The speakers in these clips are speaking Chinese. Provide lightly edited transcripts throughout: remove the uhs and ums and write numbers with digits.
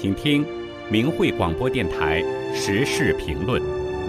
请听明慧广播电台时事评论。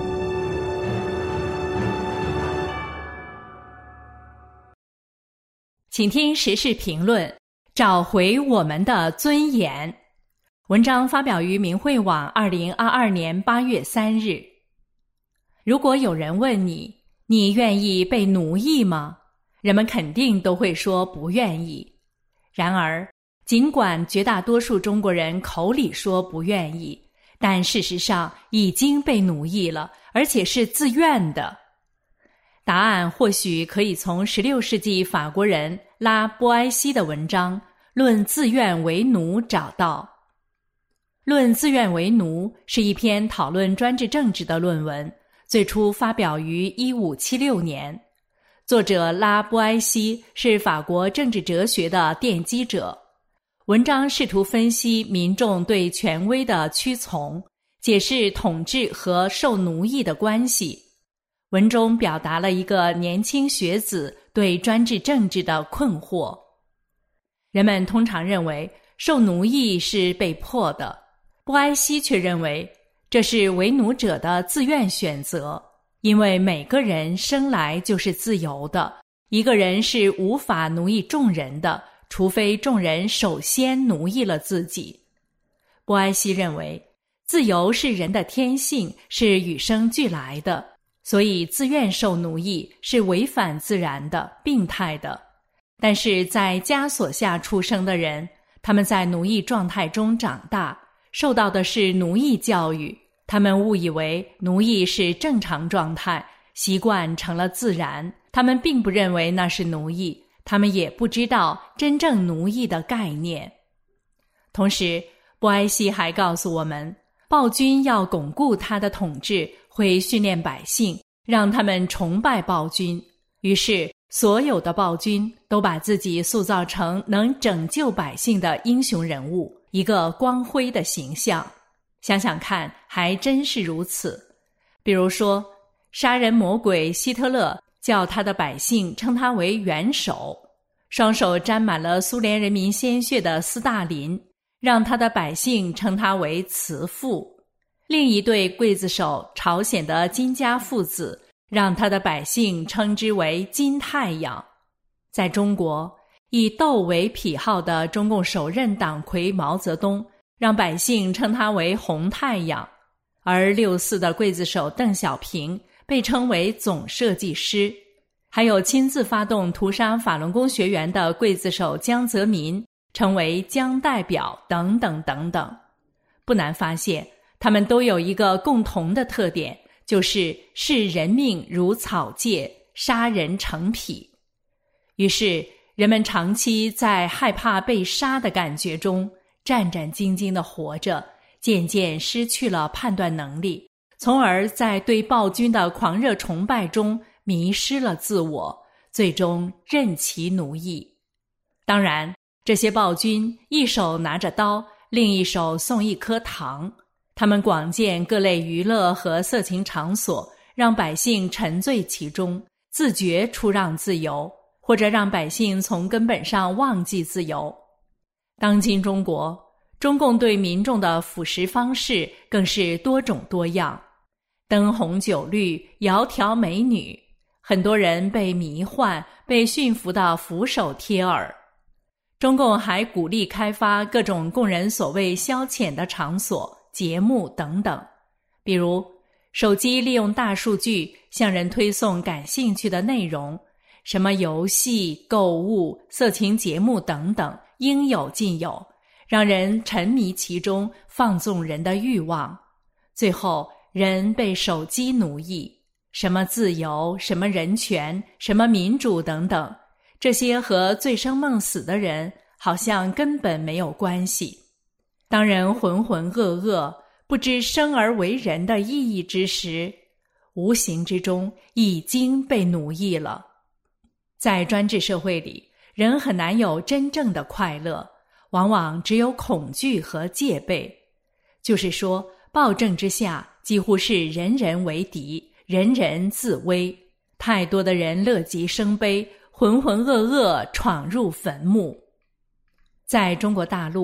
请听时事评论，找回我们的尊严。文章发表于明慧网2022年8月3日。如果有人问你，你愿意被奴役吗？人们肯定都会说不愿意。然而，尽管绝大多数中国人口里说不愿意，但事实上已经被奴役了，而且是自愿的。答案或许可以从16世纪法国人拉波埃西的文章《论自愿为奴》找到。《论自愿为奴》是一篇讨论专制政治的论文，最初发表于1576年。作者拉波埃西是法国政治哲学的奠基者。文章试图分析民众对权威的屈从，解释统治和受奴役的关系。文中表达了一个年轻学子对专制政治的困惑。人们通常认为受奴役是被迫的，波埃西却认为这是为奴者的自愿选择，因为每个人生来就是自由的，一个人是无法奴役众人的，除非众人首先奴役了自己。波埃西认为，自由是人的天性，是与生俱来的，所以自愿受奴役是违反自然的、病态的。但是在枷锁下出生的人，他们在奴役状态中长大，受到的是奴役教育，他们误以为奴役是正常状态，习惯成了自然，他们并不认为那是奴役，他们也不知道真正奴役的概念。同时，波埃西还告诉我们，暴君要巩固他的统治，会训练百姓，让他们崇拜暴君。于是，所有的暴君都把自己塑造成能拯救百姓的英雄人物，一个光辉的形象。想想看，还真是如此。比如说，杀人魔鬼希特勒叫他的百姓称他为元首，双手沾满了苏联人民鲜血的斯大林让他的百姓称他为慈父。另一对刽子手朝鲜的金家父子让他的百姓称之为金太阳。在中国，以斗为癖好的中共首任党魁毛泽东让百姓称他为红太阳，而6·4的刽子手邓小平被称为总设计师，还有亲自发动屠杀法轮功学员的刽子手江泽民称为江代表等等等等。不难发现，他们都有一个共同的特点，就是视人命如草芥，杀人成癖。于是，人们长期在害怕被杀的感觉中战战兢兢地活着，渐渐失去了判断能力，从而在对暴君的狂热崇拜中迷失了自我，最终任其奴役。当然，这些暴君一手拿着刀，另一手送一颗糖，他们广建各类娱乐和色情场所，让百姓沉醉其中，自觉出让自由，或者让百姓从根本上忘记自由。当今中国，中共对民众的腐蚀方式更是多种多样，灯红酒绿，窈窕美女，很多人被迷幻，被驯服的俯首帖耳。中共还鼓励开发各种供人所谓消遣的场所、节目等等，比如手机利用大数据向人推送感兴趣的内容，什么游戏、购物、色情节目等等，应有尽有，让人沉迷其中，放纵人的欲望。最后，人被手机奴役，什么自由、什么人权、什么民主等等，这些和醉生梦死的人好像根本没有关系。当人浑浑噩噩，不知生而为人的意义之时，无形之中已经被奴役了。在专制社会里，人很难有真正的快乐，往往只有恐惧和戒备。就是说，暴政之下几乎是人人为敌，人人自危，太多的人乐极生悲，浑浑噩噩闯入坟墓。在中国大陆，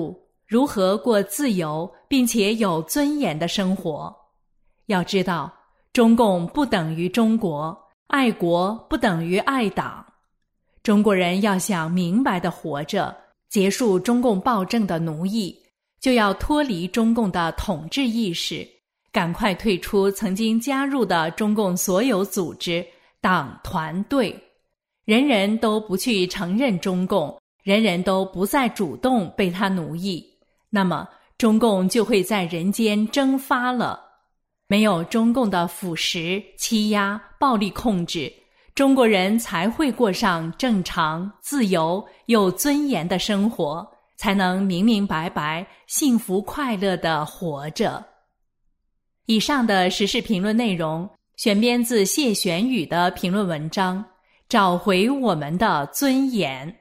如何过自由并且有尊严的生活。要知道，中共不等于中国，爱国不等于爱党。中国人要想明白地活着，结束中共暴政的奴役，就要脱离中共的统治意识，赶快退出曾经加入的中共所有组织、党团队。人人都不去承认中共，人人都不再主动被他奴役，那么中共就会在人间蒸发了。没有中共的腐蚀、欺压、暴力控制，中国人才会过上正常、自由、有尊严的生活，才能明明白白、幸福快乐地活着。以上的时事评论内容选编自谢玄宇的评论文章《找回我们的尊严》。